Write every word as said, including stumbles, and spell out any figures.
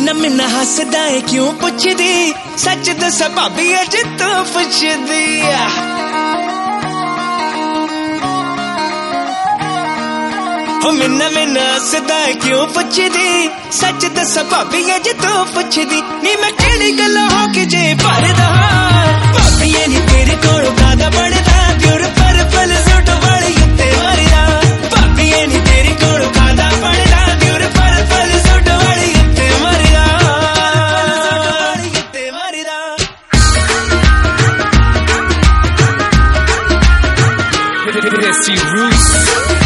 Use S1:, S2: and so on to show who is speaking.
S1: मिन्ना मिन्ना हसदा है क्यों पुछदी सच दसा भाभी अज तू पुछदी हो मिन्ना मिन्ना हसदा है क्यों पुछदी सच दसा भाभी अज तू पुछदी नी मैं केड़ी गल हो के जे भरदा भाभी नी तेरे कोल कादा बनदा दिउर पर पल सूट वाली उत्ते मारदा भाभी नी तेरे कोल कादा बनदा दिउर पर पल सूट वाली उत्ते मारदा उत्ते मारदा
S2: Desi Roots